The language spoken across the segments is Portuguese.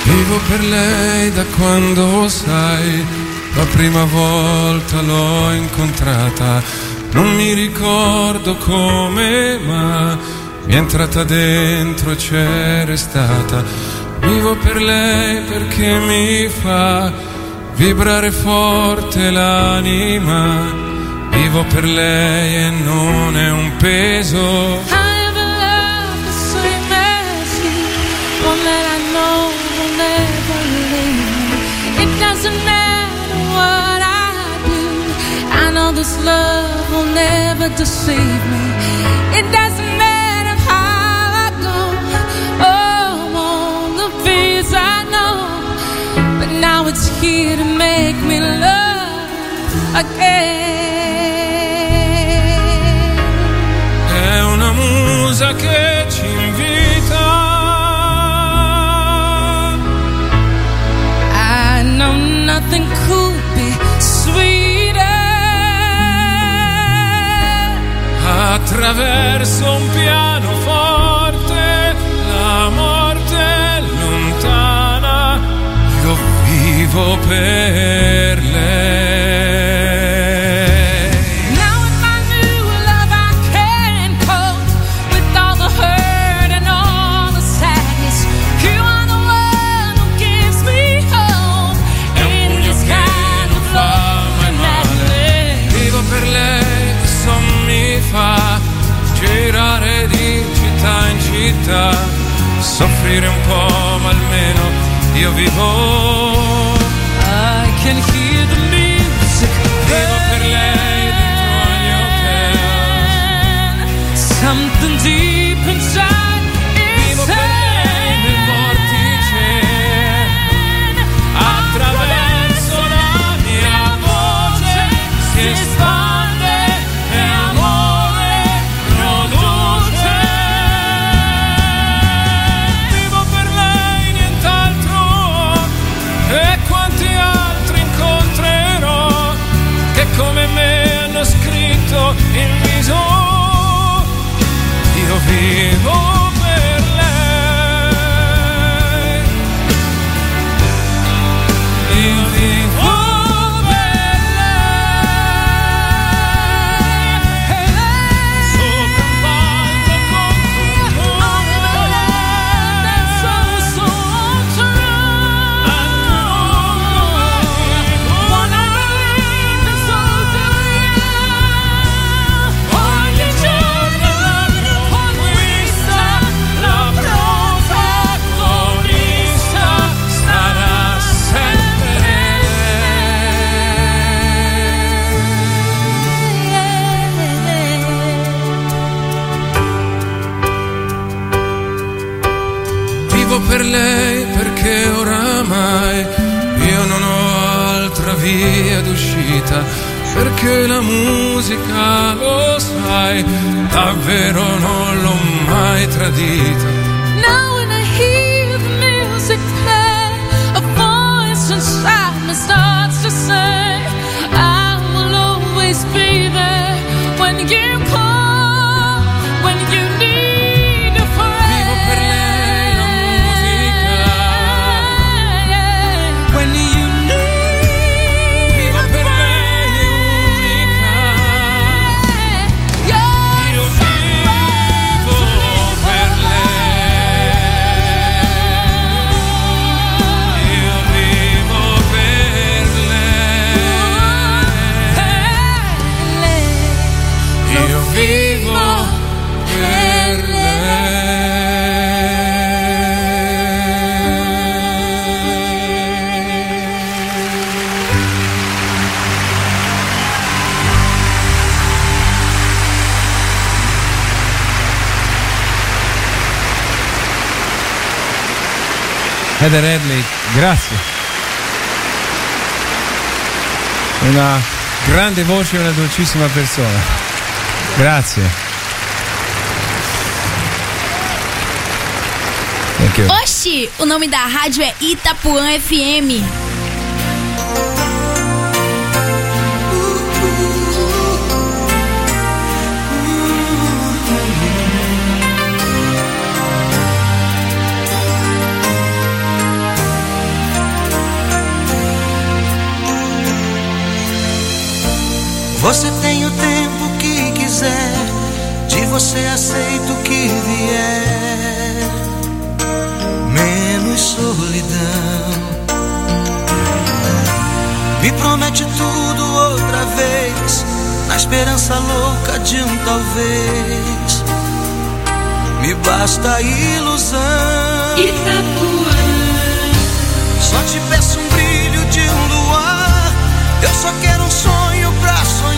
Vivo per lei da quando, sai, la prima volta l'ho incontrata. Non mi ricordo come, ma mi è entrata dentro e c'è restata. Vivo per lei perché mi fa vibrare forte l'anima. Vivo per lei e non è un peso. Doesn't matter what I do, I know this love will never deceive me. It doesn't matter how I go, oh, I'm on the fears I know, but now it's here to make me love again. È una musa che ci invita. Nothing could be sweeter. Attraverso un pianoforte, la morte è lontana. Io vivo per lei. Now with my new love I can cope with all the hurt and all the sadness. You are the one who gives me hope. Vivo per lei, mi fa girare di città in città, soffrire un po' ma almeno io vivo. I can hear the music. Vivo per lei dentro ogni hotel. Something deep inside. Vivo per lei nel vortice. Attraverso la mia voce si espande e amore produce. Vivo per lei, nient'altro. E quanti altri incontrerò che come me hanno scritto il viso. Io vivo per lei. Io vivo per lei. Sopra un palco con tutto. That's so true. Wanna live and so do you. Ogni giorno conquista, la protagonista Sarà sempre Vivo per lei perché oramai io non ho altra via d'uscita, perché la musica, lo sai, davvero non l'ho mai tradita. Now when I hear the music play, a voice inside me starts to say, I will always be there when you call, when you need a friend. Vivo per lei la musica. When you need Vivo per lei unica. You're Io vivo per lei. Io vivo per lei. Io vivo per Heather Hadley, grazie. Una grande voce e una dolcissima persona. Grazie. Thank you. Oxi, o nome da rádio é Itapuã FM. Você tem o tempo que quiser, de você aceito o que vier, menos solidão. Me promete tudo outra vez, na esperança louca de um talvez. Me basta a ilusão. Itapuã. Só te peço um brilho de um luar. Eu só quero um sonho pra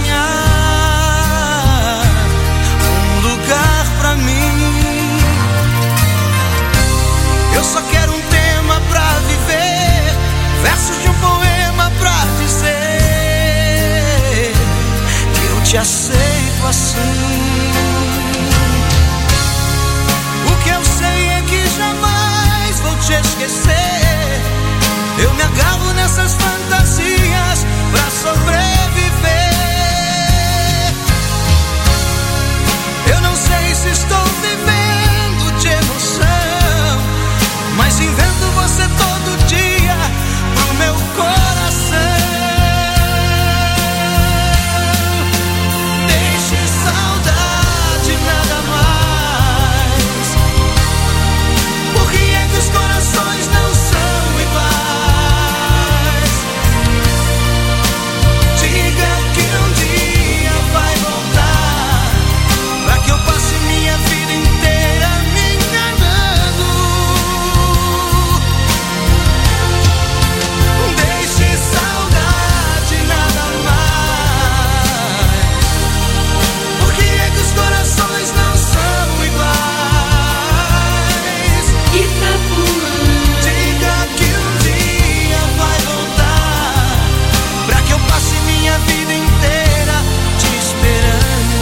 sonhar, um lugar pra mim. Eu só quero um tema pra viver, versos de um poema pra dizer que eu te aceito assim. O que eu sei é que jamais vou te esquecer. Eu me agarro nessas fantasias pra sobreviver. Eu não sei se estou vivendo de emoção, mas invento você todo dia pro meu coração. Deixe saudade nada mais. Por que é que os corações não são iguais? Diga que um dia vai voltar, pra que eu passe minha vida inteira me enganando. Deixe saudade nada mais. Por que é que os corações não são iguais? Itapuã. Diga que um dia vai voltar, pra que eu passe minha vida inteira te esperando.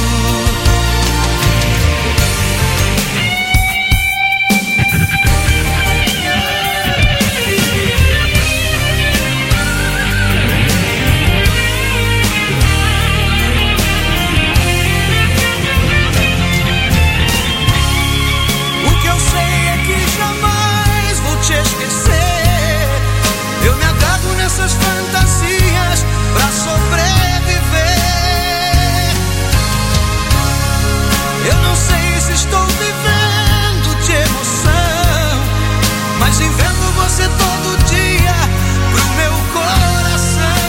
O que eu sei é que jamais vou te esquecer. Eu me agarro nessas fantasias pra sobreviver. Eu não sei se estou vivendo de emoção, mas invento você todo dia pro meu coração.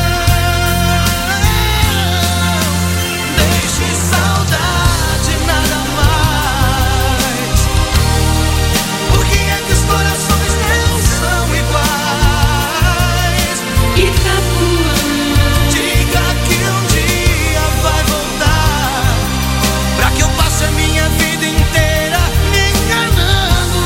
Deixe saudade nada mais. Por que é que os corações não são iguais? Itapuã. Diga que um dia vai voltar, pra que eu passe a minha vida inteira me enganando.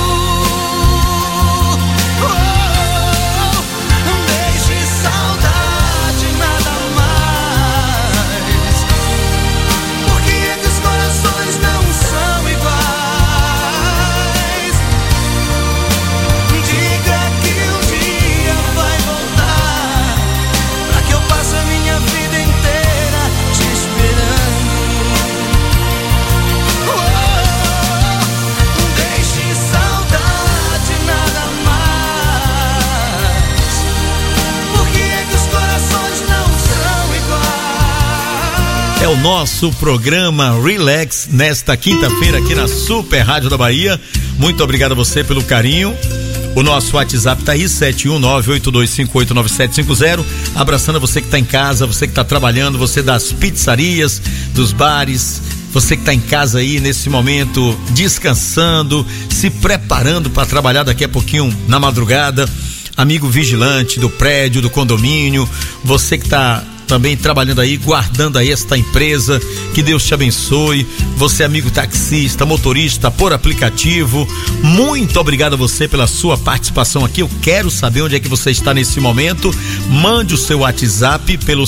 Deixe saudade nada mais. Por que é que os corações não são iguais? Diga que um dia vai voltar, pra que eu passe a minha vida inteira te esperando. Deixe saudade nada mais. Por que é que os corações não são iguais? É o nosso programa Relax nesta quinta-feira aqui na Super Rádio da Bahia. Muito obrigado a você pelo carinho. O nosso WhatsApp tá aí, 71982589750. Abraçando você que tá em casa, você que tá trabalhando, você das pizzarias, dos bares, você que tá em casa aí nesse momento descansando, se preparando para trabalhar daqui a pouquinho na madrugada. Amigo vigilante do prédio, do condomínio, você que tá também trabalhando aí, guardando aí esta empresa, que Deus te abençoe. Você, amigo taxista, motorista por aplicativo, muito obrigado a você pela sua participação aqui. Eu quero saber onde é que você está nesse momento. Mande o seu WhatsApp pelo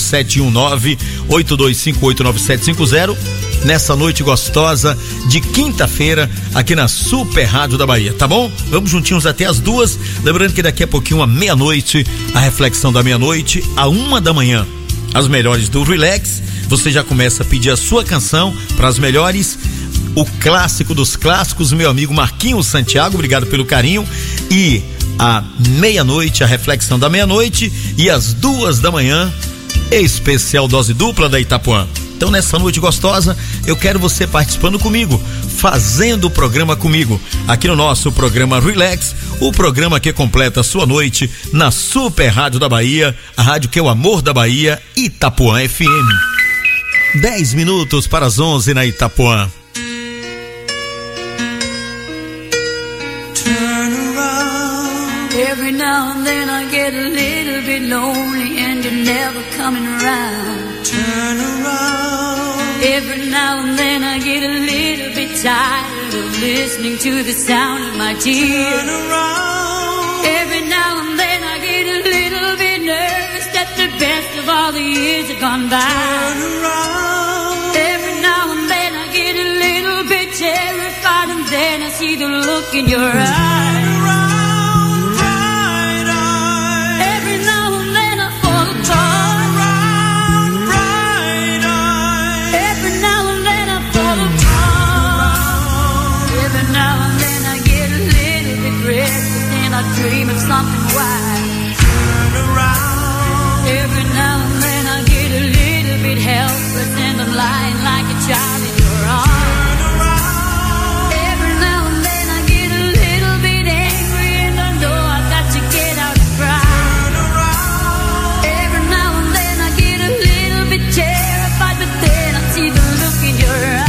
71982589750 nessa noite gostosa de quinta-feira aqui na Super Rádio da Bahia, tá bom? Vamos juntinhos até as 2, lembrando que daqui a pouquinho à meia-noite, a reflexão da meia-noite, à 1 da manhã, as melhores do Relax. Você já começa a pedir a sua canção para as melhores, o clássico dos clássicos, meu amigo Marquinhos Santiago, obrigado pelo carinho. E à meia-noite, a reflexão da meia-noite, e às 2 da manhã, especial dose dupla da Itapuã. Então, nessa noite gostosa, eu quero você participando comigo, fazendo o programa comigo, aqui no nosso programa Relax, o programa que completa a sua noite na Super Rádio da Bahia, a rádio que é o amor da Bahia, Itapuã FM. 10 minutos para as 11 na Itapuã. Every now and then I get a little bit lonely and you're never coming around. Turn around. Every now and then I get a little bit tired of listening to the sound of my tears. Turn around. Every now and then I get a little bit nervous that the best of all the years have gone by. Turn around. Every now and then I get a little bit terrified and then I see the look in your eyes. I dream of something wild. Turn around. Every now and then I get a little bit helpless and I'm lying like a child in your arms. Turn around. Every now and then I get a little bit angry and I know I've got to get out and cry. Turn around. Every now and then I get a little bit terrified, but then I see the look in your eyes.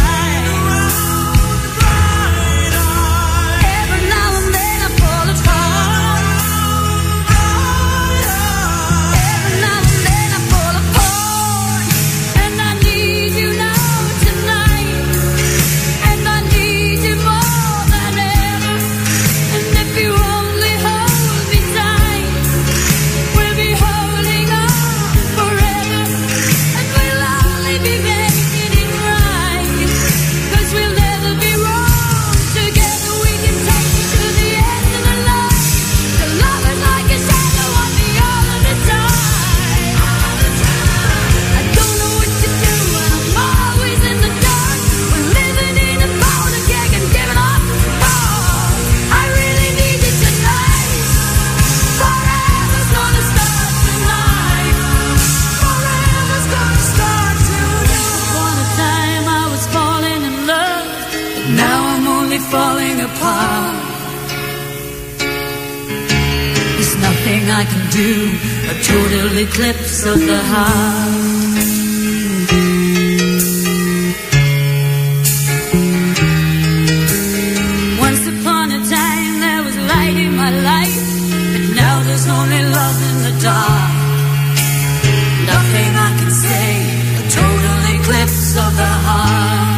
Falling apart. There's nothing I can do, a total eclipse of the heart. Once upon a time there was light in my life, but now there's only love in the dark. Nothing I can say, a total eclipse of the heart.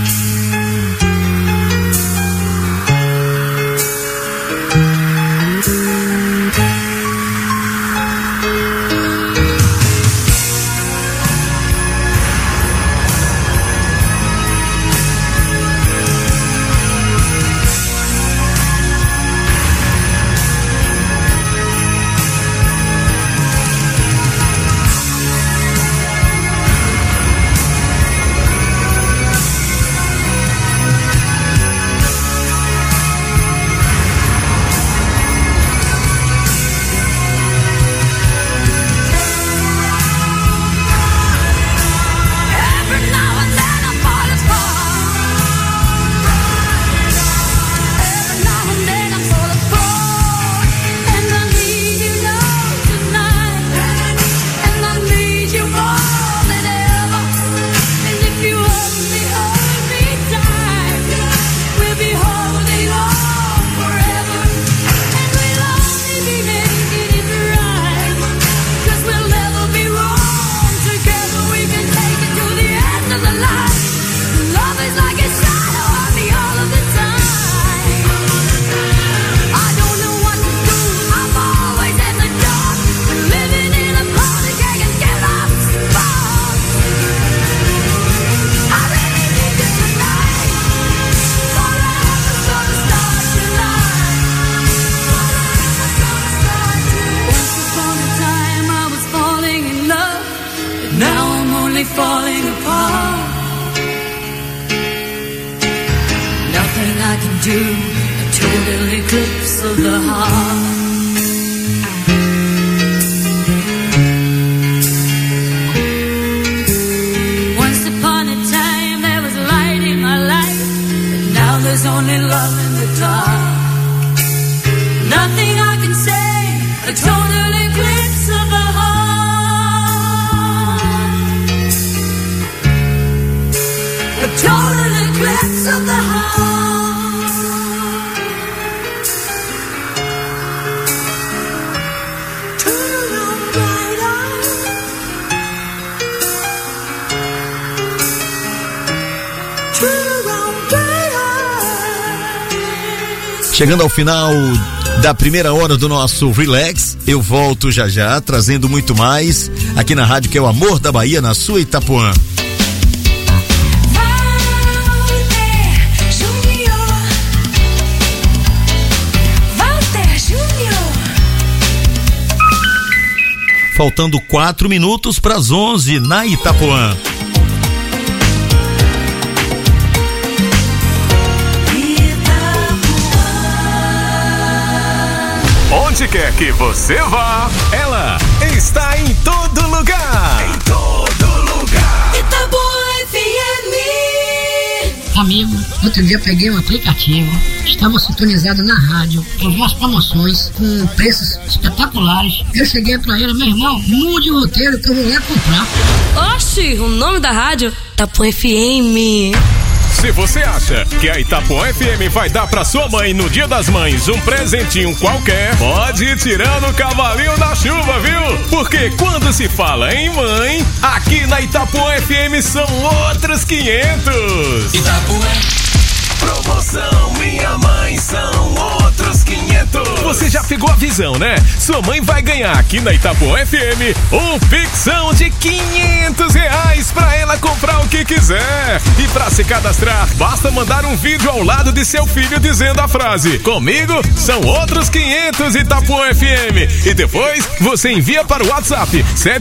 Falling apart. Nothing I can do, a total eclipse of the heart. depths of the heart. Chegando ao final da primeira hora do nosso Relax, eu volto já já, trazendo muito mais aqui na rádio que é o Amor da Bahia, na sua Itapuã. Faltando 4 minutos para as 11 na Itapuã. Onde quer que você vá, ela está em todo lugar. Em todo lugar. Itapuã FM. Amigo, outro dia peguei um aplicativo, estava sintonizado na rádio, eu vi as promoções com preços espetaculares. Eu cheguei pra ele, meu irmão, mude o roteiro que eu vou lá comprar. Oxi, o nome da rádio? Itapuã FM. Se você acha que a Itapuã FM vai dar pra sua mãe no Dia das Mães um presentinho qualquer, pode ir tirando o cavalinho da chuva, viu? Porque quando se fala em mãe, aqui na Itapuã FM são outros 500. Itapuã. Promoção Minha Mãe são outros 500. Você já pegou a visão, né? Sua mãe vai ganhar aqui na Itapuã FM um pixão de R$500 pra ela comprar o que quiser. E pra se cadastrar, basta mandar um vídeo ao lado de seu filho dizendo a frase: comigo são outros 500 Itapuã FM. E depois você envia para o WhatsApp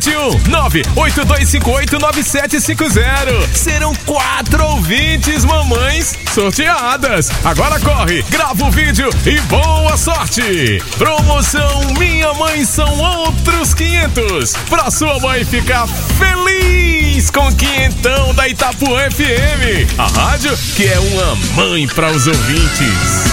71982589750. Serão 4 ouvintes mamães sorteadas. Agora corre, grava o vídeo e boa sorte! Promoção Minha Mãe são outros 500 pra sua mãe ficar feliz com o quinhentão da Itapuã FM, a rádio que é uma mãe para os ouvintes.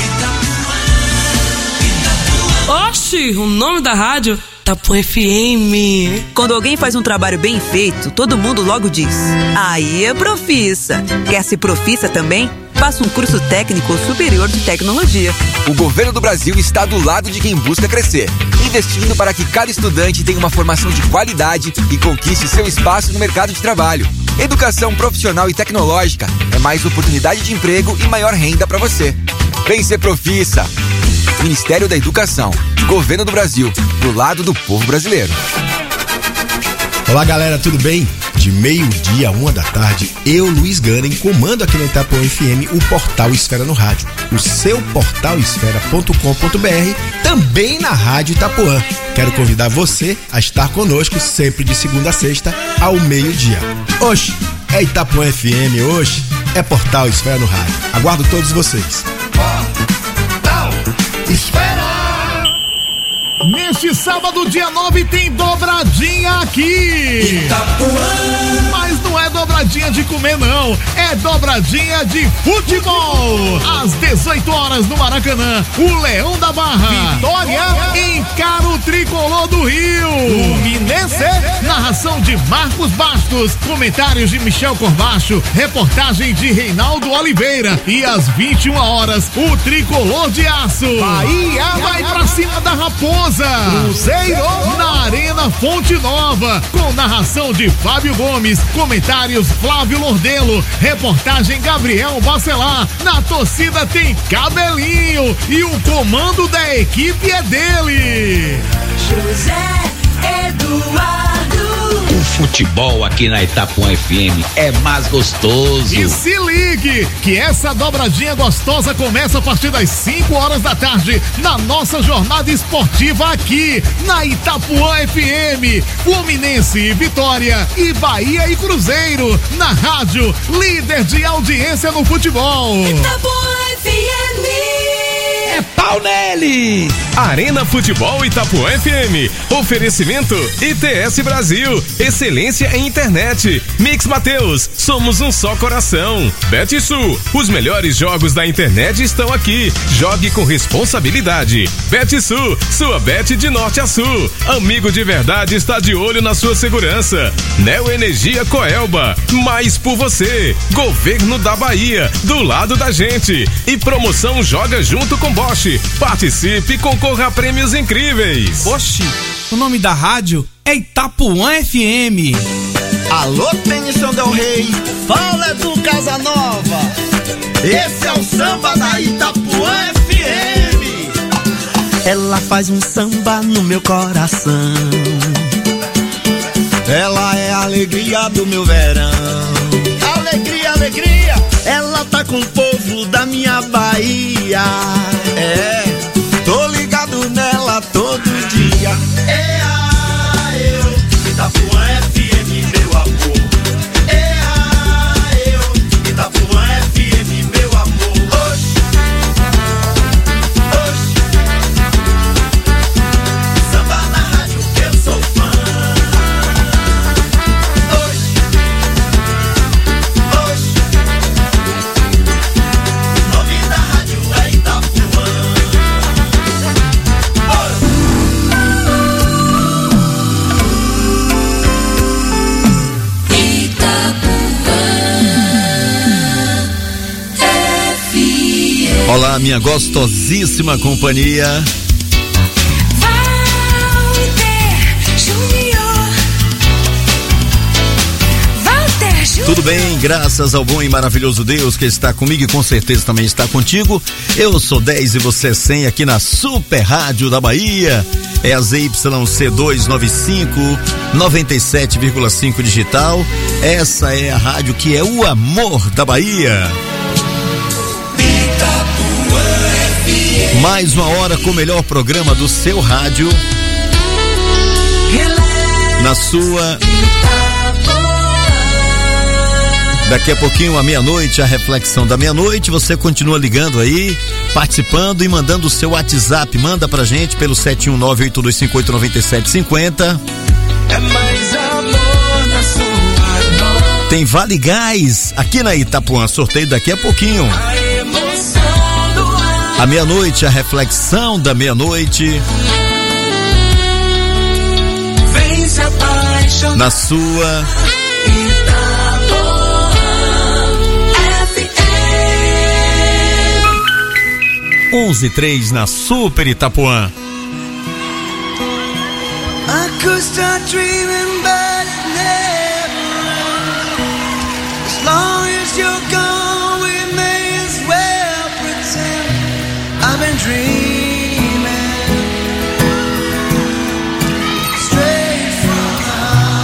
Oxi, o nome da rádio? Itapuã FM. Quando alguém faz um trabalho bem feito, todo mundo logo diz: aí é profissa. Quer ser profissa também? Faça um curso técnico superior de tecnologia. O governo do Brasil está do lado de quem busca crescer, investindo para que cada estudante tenha uma formação de qualidade e conquiste seu espaço no mercado de trabalho. Educação profissional e tecnológica é mais oportunidade de emprego e maior renda para você. Vem ser profissa. Ministério da Educação, Governo do Brasil, do lado do povo brasileiro. Olá galera, tudo bem? De meio-dia a 1 da tarde, eu, Luiz Ganem, comando aqui na Itapuã FM o Portal Esfera no Rádio, o seu portalesfera.com.br, também na Rádio Itapuã. Quero convidar você a estar conosco sempre de segunda a sexta ao meio-dia. Oxe, é Itapuã FM, oxe, é Portal Esfera no Rádio. Aguardo todos vocês. Portal Esfera! Neste sábado, dia 9, tem dobradinha aqui. Itapuã. Mas não é dobradinha de comer, não. É dobradinha de futebol. Às 18 horas no Maracanã, o Leão da Barra, Vitória, encara o Tricolor do Rio. Fluminense, narração de Marcos Bastos, comentários de Michel Corbacho, reportagem de Reinaldo Oliveira. E às 21 horas, o Tricolor de Aço. Bahia vai pra cima da Raposa. Cruzeiro na Arena Fonte Nova, com narração de Fábio Gomes, comentários Flávio Lordelo, reportagem Gabriel Bacelar. Na torcida tem Cabelinho e o comando da equipe é dele, José Eduardo. O futebol aqui na Itapuã FM é mais gostoso. E se ligue que essa dobradinha gostosa começa a partir das 5 horas da tarde na nossa jornada esportiva aqui na Itapuã FM. Fluminense e Vitória e Bahia e Cruzeiro na rádio líder de audiência no futebol. Itapuã FM. É é pau neles! Arena Futebol Itapuã FM. Oferecimento ITS Brasil. Excelência em internet. Mix Mateus. Somos um só coração. BetSul. Os melhores jogos da internet estão aqui. Jogue com responsabilidade. BetSul. Sua bet de norte a sul. Amigo de verdade está de olho na sua segurança. Neo Energia Coelba. Mais por você. Governo da Bahia. Do lado da gente. E promoção Joga Junto com Bosch. Participe e concorra a prêmios incríveis. Oxi, o nome da rádio é Itapuã FM. Alô, Tennyson Del Rey, fala do Casanova. Esse é o samba da Itapuã FM. Ela faz um samba no meu coração. Ela é a alegria do meu verão. Alegria, alegria. Ela tá com o povo da minha Bahia. É, tô ligado nela todo dia. Itapuã FM, meu amor. Itapuã FM, meu amor. Oxi, oxi. Samba na rádio que eu sou fã. Oxi, oxi. O nome da rádio é Itapuã. Olá, minha gostosíssima companhia. Tudo bem, graças ao bom e maravilhoso Deus que está comigo e com certeza também está contigo. Eu sou 10 e você é 100 aqui na Super Rádio da Bahia. É a ZYC 295 97,5 digital. Essa é a rádio que é o amor da Bahia. Mais uma hora com o melhor programa do seu rádio. Na sua. Daqui a pouquinho, à meia-noite, a reflexão da meia-noite. Você continua ligando aí, participando e mandando o seu WhatsApp. Manda pra gente pelo 71982589750. É mais amor na sua. Tem Vale Gás aqui na Itapuã. Sorteio daqui a pouquinho. À meia-noite, a reflexão da meia-noite. Vem se apaixonar. Na sua. 11:03 na Super Itapuã. I could start dreaming, but it never. As long as you're gone, we may as well pretend I've been dreaming. Straight from the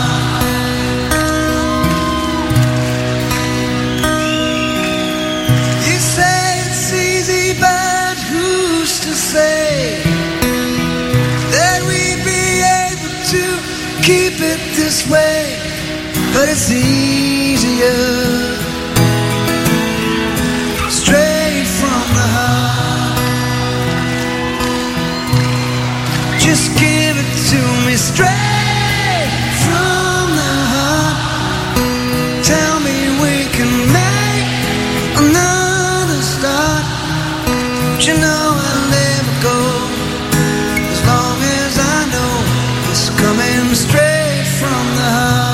heart. You say it's easy, but who's to say that we'd be able to keep it this way? But it's easier straight from the heart. Just give it to me straight from the heart. Tell me we can make another start. But you know I'll never go as long as I know it's coming straight from the heart.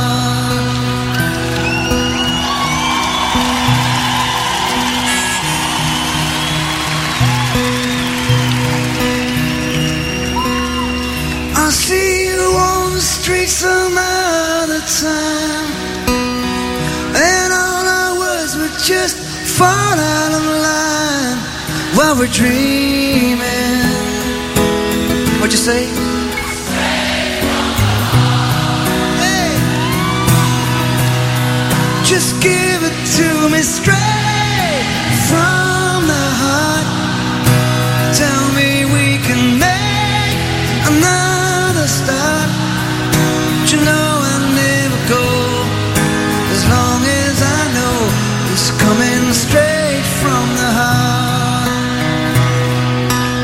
I'll see you on the street some other time, and all our words would just fall out of line while we're dreaming. What'd you say? Hey, just give it to me straight from the heart. Tell me we can make another start. But you know I'll never go as long as I know it's coming straight from the heart.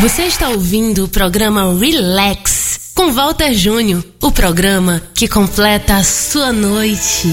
Você está ouvindo o programa Relax com Walter Júnior, o programa que completa a sua noite.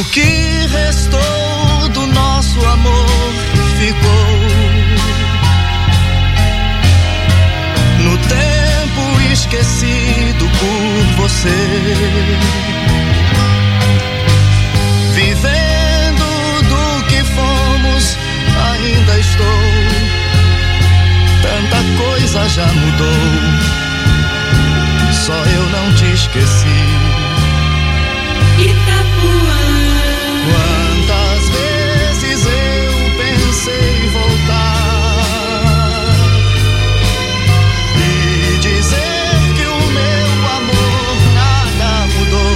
que restou do nosso amor ficou no tempo esquecido por você. Vivendo do que fomos, ainda estou. Tanta coisa já mudou, só eu não te esqueci. Itapuã. Quantas vezes eu pensei em voltar e dizer que o meu amor nada mudou,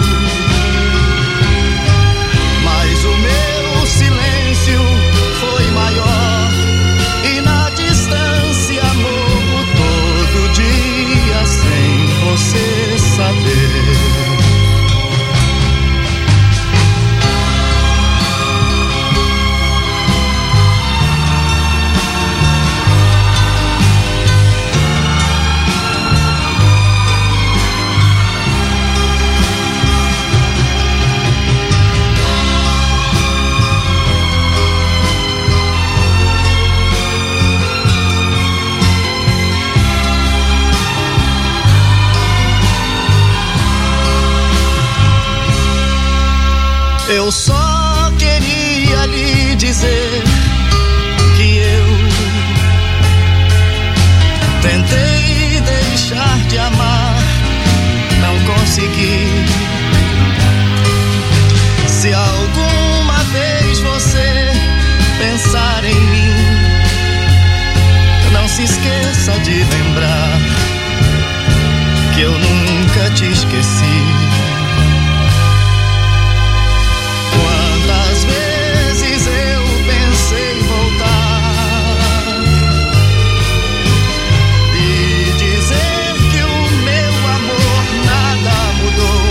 mas o meu silêncio foi maior e na distância morro todo dia sem você saber. Eu só queria lhe dizer que eu tentei deixar de amar, não consegui. Se alguma vez você pensar em mim, não se esqueça de lembrar que eu nunca te esqueci. Quantas vezes eu pensei em voltar e dizer que o meu amor nada mudou,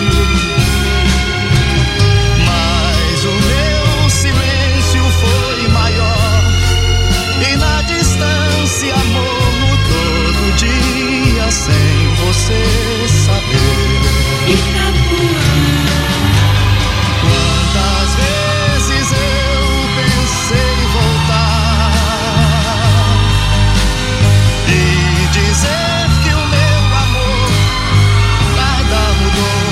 mas o meu silêncio foi maior e na distância morro todo dia sem você saber. Quantas vezes eu pensei em voltar e dizer que o meu amor nada mudou,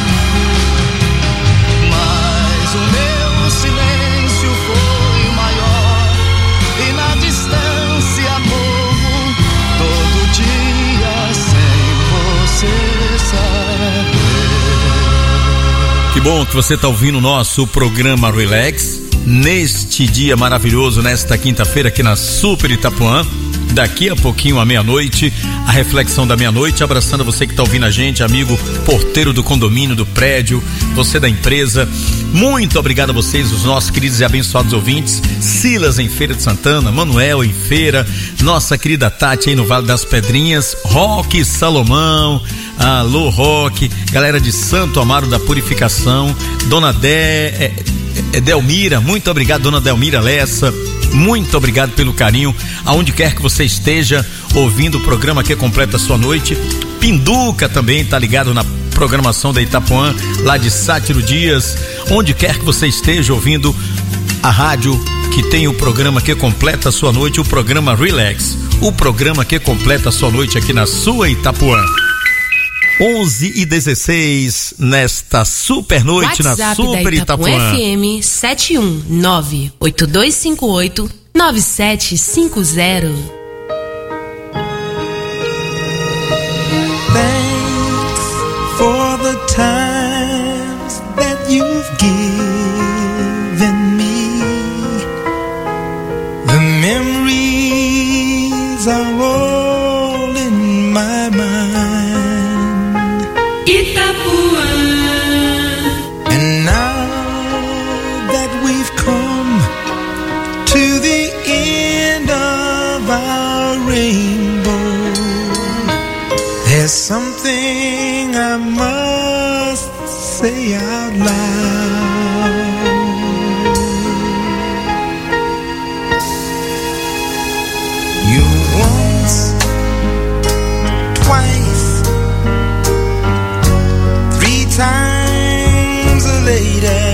mas o meu silêncio foi maior e na distância morro todo dia sem você saber. Que bom que você está ouvindo o nosso programa Relax neste dia maravilhoso, nesta quinta-feira aqui na Super Itapuã. Daqui a pouquinho à meia-noite, a reflexão da meia-noite, abraçando você que está ouvindo a gente, amigo porteiro do condomínio, do prédio, você da empresa. Muito obrigado a vocês, os nossos queridos e abençoados ouvintes. Silas em Feira de Santana, Manuel em Feira, nossa querida Tati aí no Vale das Pedrinhas, Roque Salomão, alô Roque, galera de Santo Amaro da Purificação, Dona Delmira, muito obrigado, Dona Delmira Lessa. Muito obrigado pelo carinho, aonde quer que você esteja ouvindo o programa que completa a sua noite. Pinduca também tá ligado na programação da Itapuã, lá de Sátiro Dias. Onde quer que você esteja ouvindo a rádio que tem o programa que completa a sua noite, o programa Relax, o programa que completa a sua noite aqui na sua Itapuã. 11h16 nesta super noite WhatsApp na Super da Itapuã. FM 71982589750. Thanks for the times that you've given me. The memories are all in my mind. Itapuã. And now that we've come to the end of our rainbow, there's something I must say out loud. You once, twice, 3 times a lady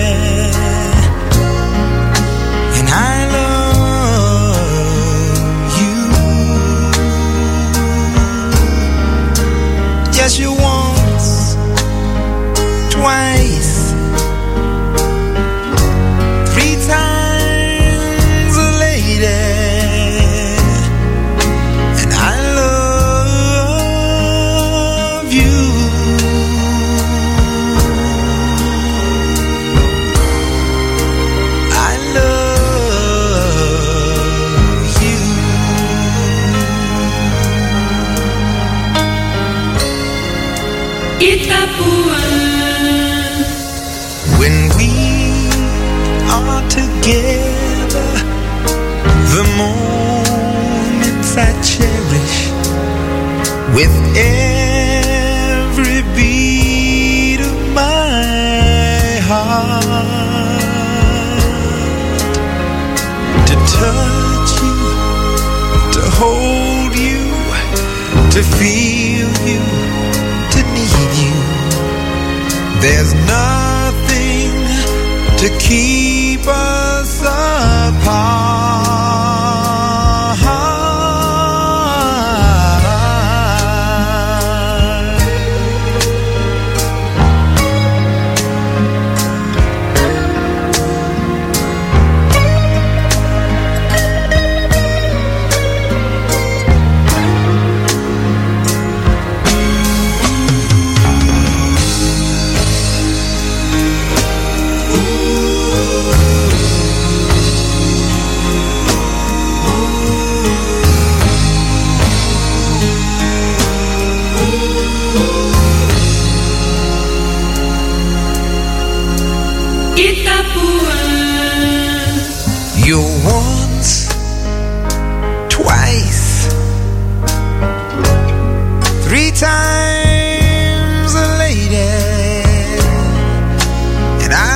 we are together, the moments I cherish with every beat of my heart. To touch you, to hold you, to feel you, to need you. There's nothing to keep us apart. You're once, twice, 3 times a lady, and I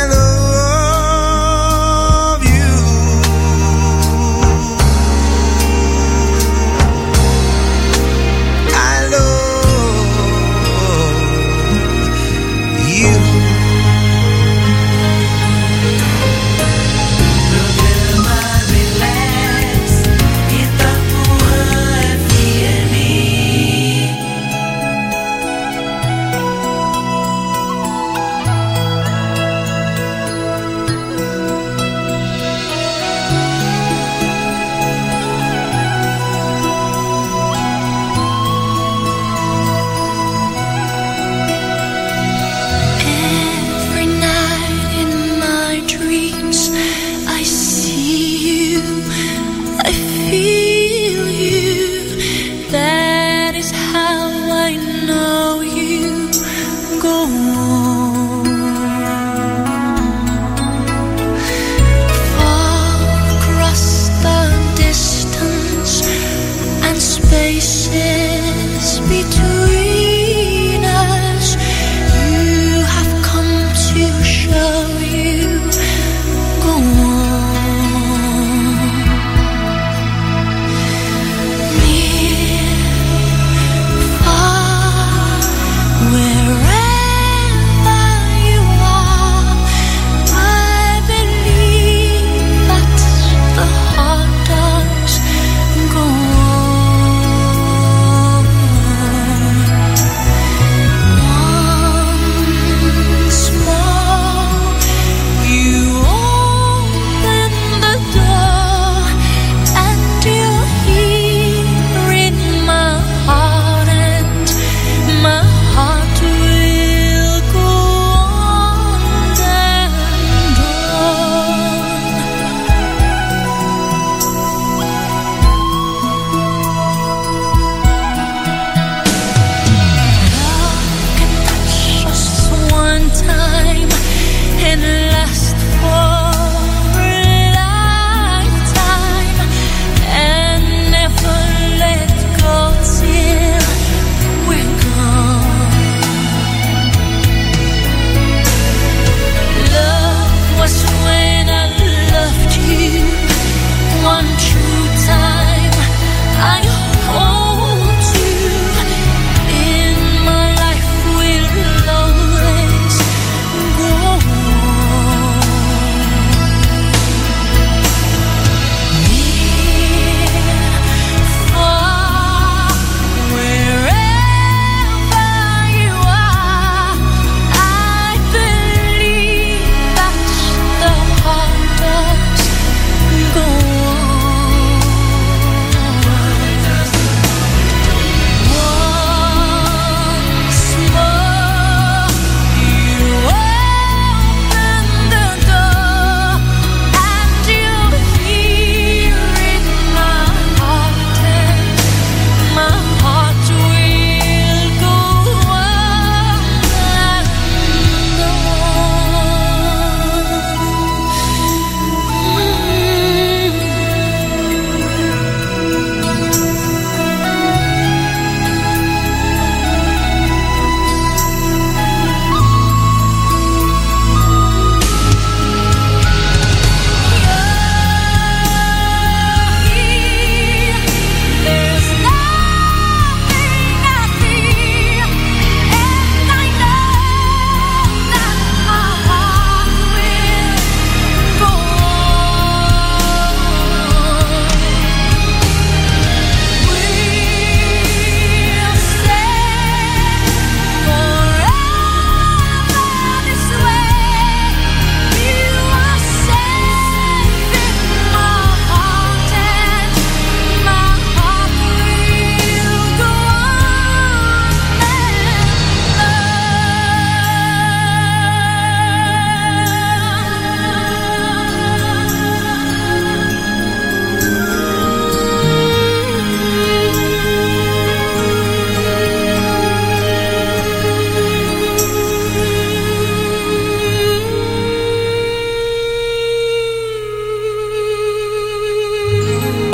love you. I love you.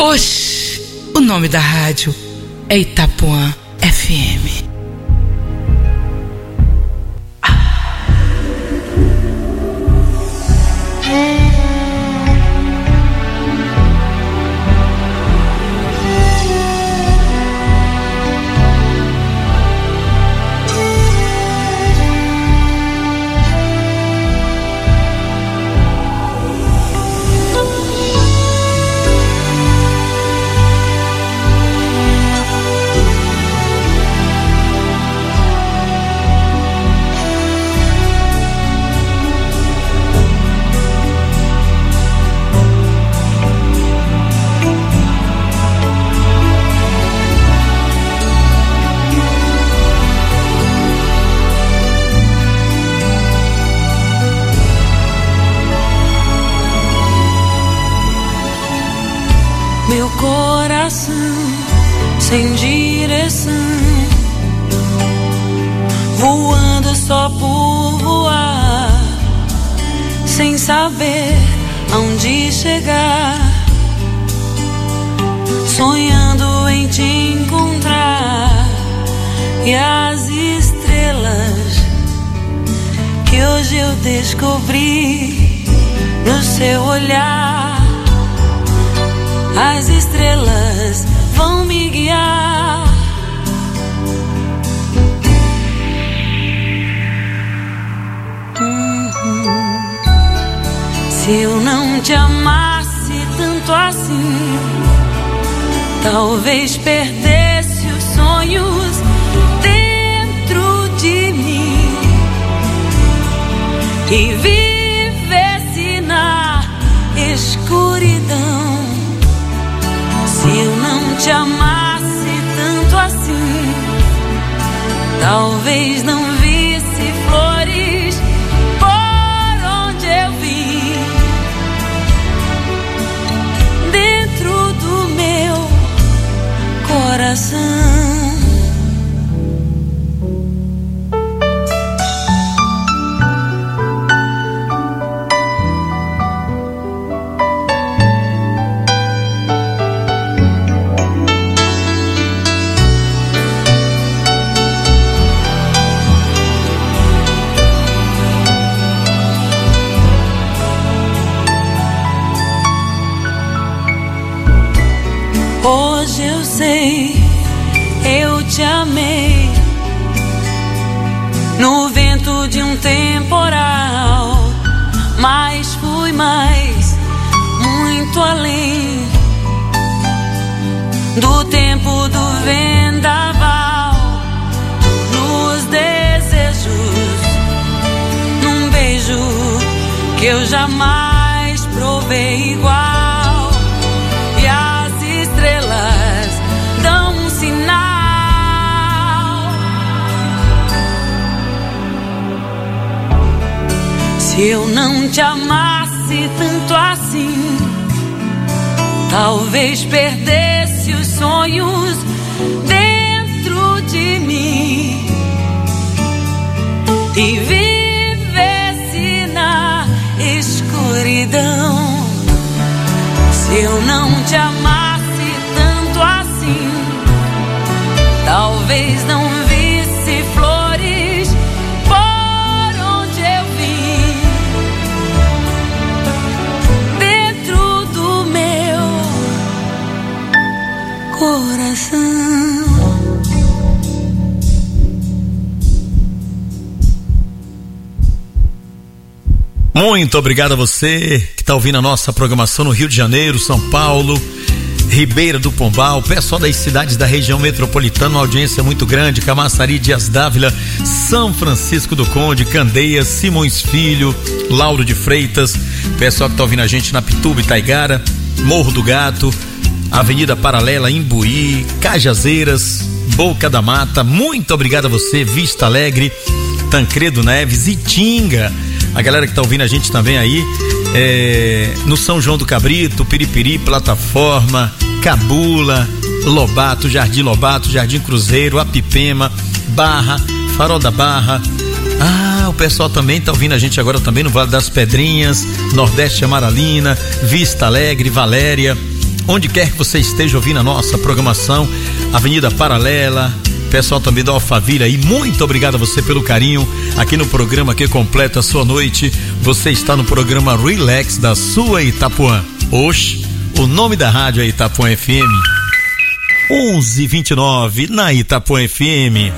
Oxi, o nome da rádio é Itapuã FM. Meu coração sem direção, voando só por voar, sem saber aonde chegar, sonhando em te encontrar. E as estrelas que hoje eu descobri no seu olhar, as estrelas vão me guiar. Se eu não te amasse tanto assim, talvez perdesse os sonhos dentro de mim e vivesse na escuridão. Se eu não te amasse tanto assim, talvez não visse flores por onde eu vim, dentro do meu coração. Hoje eu sei, eu te amei no vento de um temporal, mas fui mais, muito além do tempo do vendaval, nos desejos, num beijo que eu jamais provei igual. Dão um sinal. Se eu não te amasse tanto assim, talvez perdesse os sonhos dentro de mim e vivesse na escuridão. Se eu não te amasse assim, talvez não visse flores por onde eu vim, dentro do meu coração. Muito obrigado a você que está ouvindo a nossa programação no Rio de Janeiro, São Paulo, Ribeira do Pombal, pessoal das cidades da região metropolitana, uma audiência muito grande, Camaçari, Dias Dávila, São Francisco do Conde, Candeias, Simões Filho, Lauro de Freitas, pessoal que tá ouvindo a gente na Pituba, Itaigara, Morro do Gato, Avenida Paralela, Imbuí, Cajazeiras, Boca da Mata. Muito obrigado a você, Vista Alegre, Tancredo Neves, Itinga, a galera que tá ouvindo a gente também aí, no São João do Cabrito, Piripiri, Plataforma, Cabula, Lobato, Jardim Cruzeiro, Apipema, Barra, Farol da Barra. O pessoal também tá ouvindo a gente agora também no Vale das Pedrinhas, Nordeste Amaralina, Vista Alegre, Valéria, onde quer que você esteja ouvindo a nossa programação, Avenida Paralela, pessoal também da Alphaville aí, muito obrigado a você pelo carinho aqui no programa que completa a sua noite. Você está no programa Relax da sua Itapuã. Hoje, o nome da rádio é Itapuã FM. 11:29 na Itapuã FM.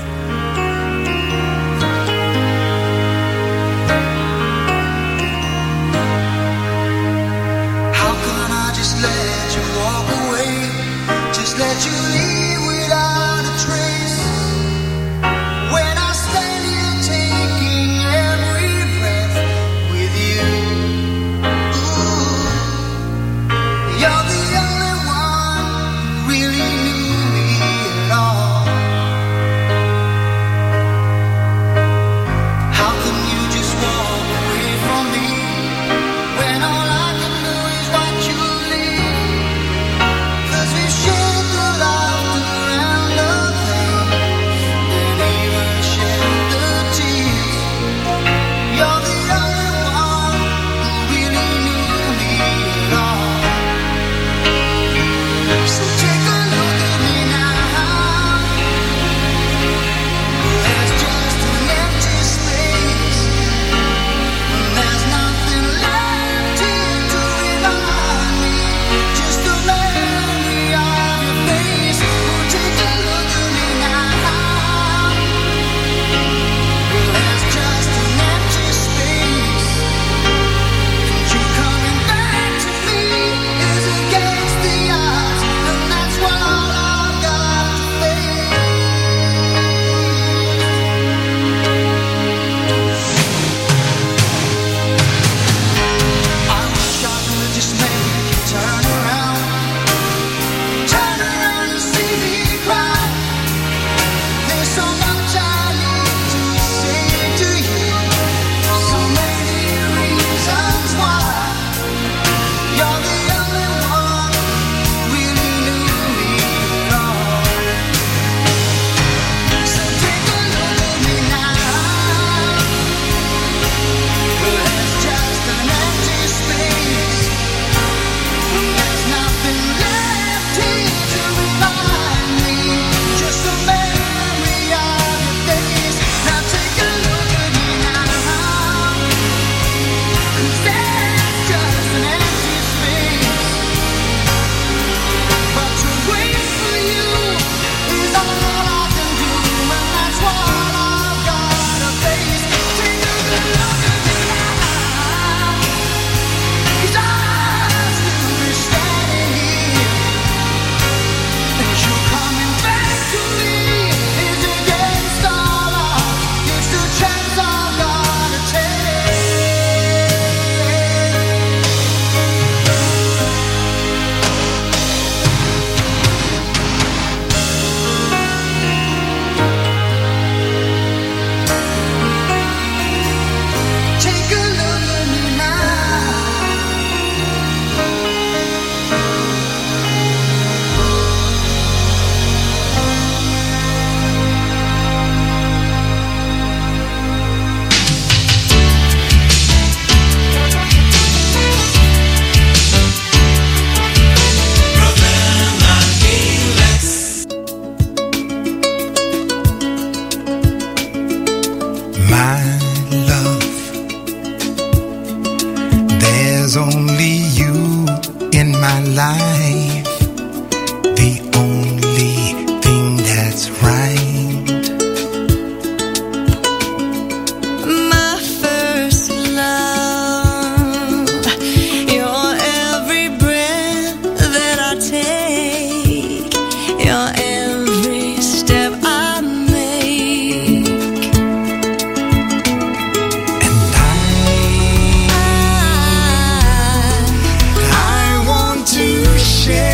Share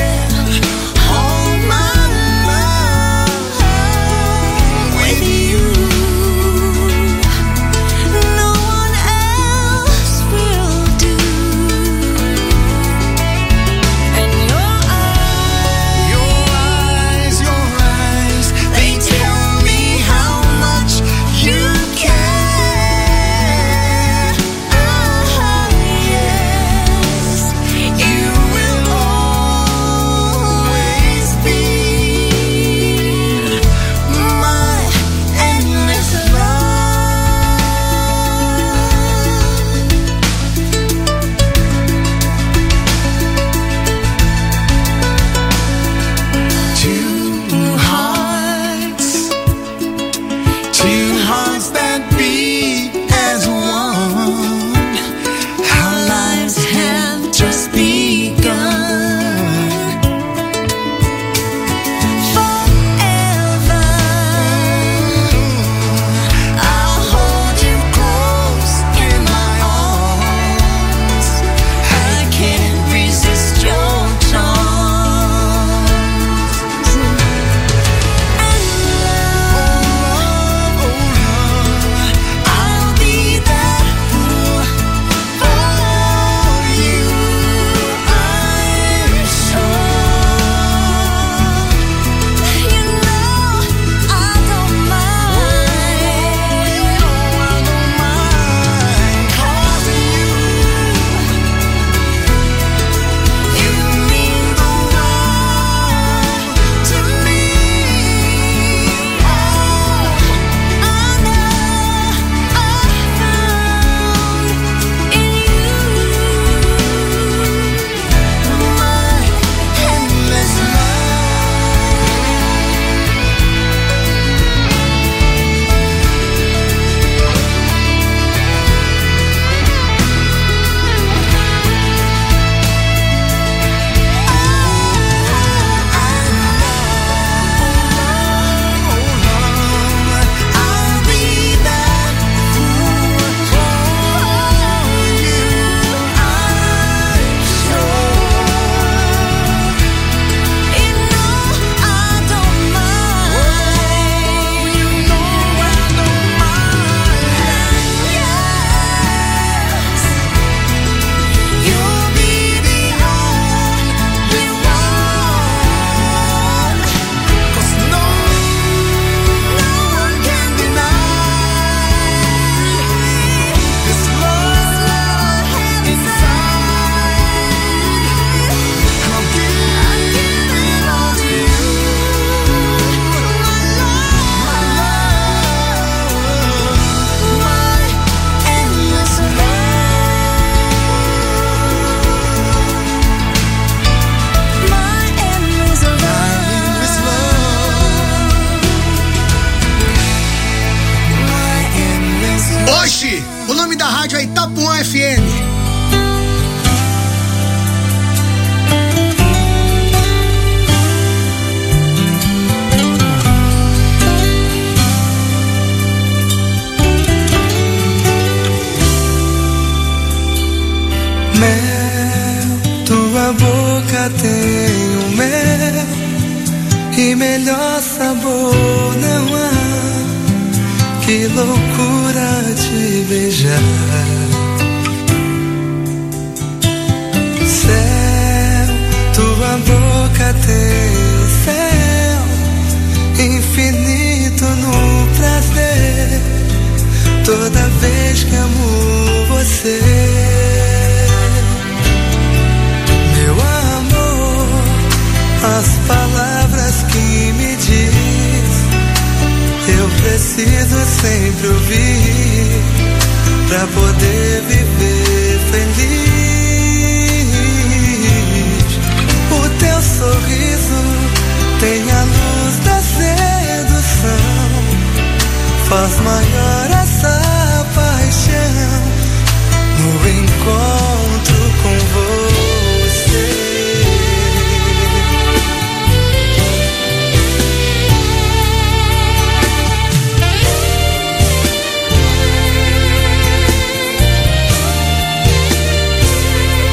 Mel, tua boca tem o mel e melhor sabor não há. Que loucura te beijar.